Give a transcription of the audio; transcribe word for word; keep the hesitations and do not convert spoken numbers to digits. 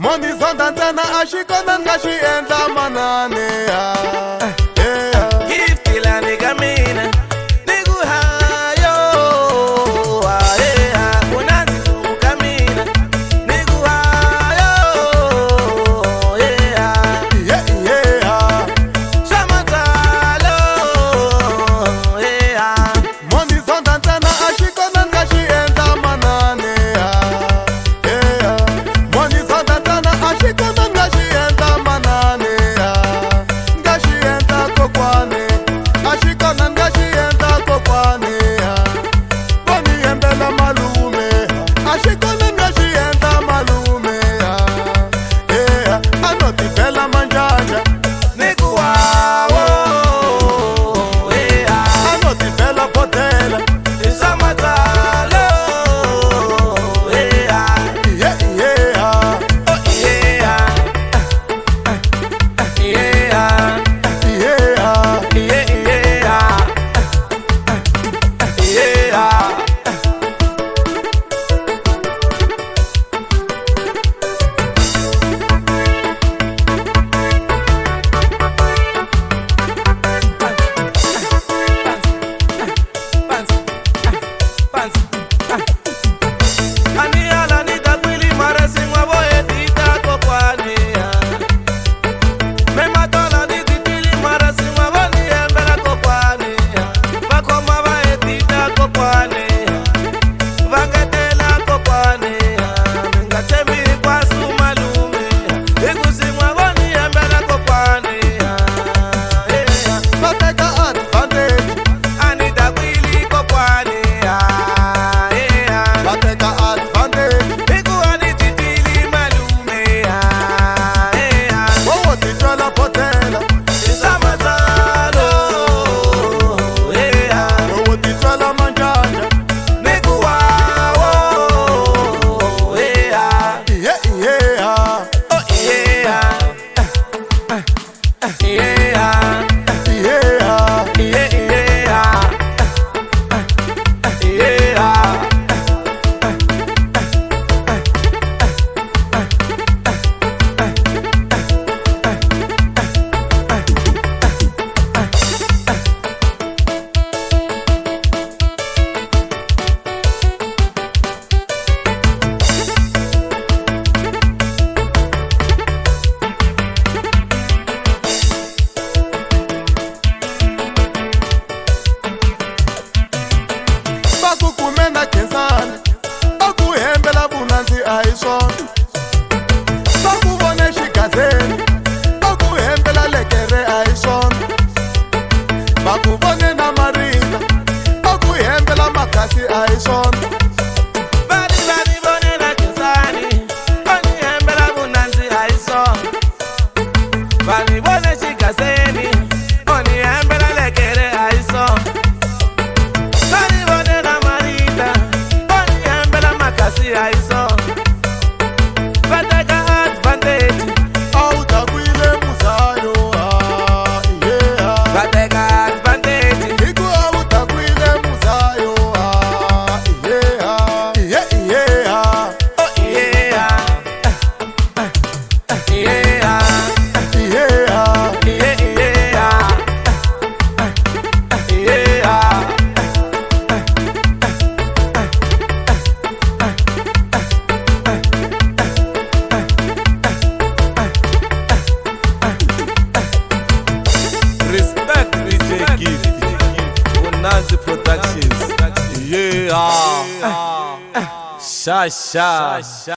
Money zonda ntsena a xi kona ni nga xi endla manane gift lani ka mina ni ku hayo kuna ndzisuku ka mina ni ku hayo swa matsalo Money zonda ntsena a xi kona ni nga xi endla manane Money zonda ntsena a xi kona ni nga xi endla manane nga xi endla kokwane a xi kona ni nga xi endla kokwane vo ni yembela malume a xi kona ni nga xi endla malume a no ti bela manjanja ni ku hawo a no ti bela botela i swa matsalo yeah yeah oh yeah yeah yeah yeah yeah Kumena kensana aku hembela vunandzi a hi swona va ku vone xigazeni aku hembela lekere a hi swona va ku vone na marita aku hembela makasi a hi swona Bani bani bone na kensani bani hembela vunandzi a hi swona bani vone xigazeni bani hembela lekere a hi swona bani vone na marita bani hembela makasi a hi swona va teka advantage a wu ta kwile muzayo va teka advantage hi ku a wu ta kwile muzayo Productions. Yeah. Sha sha.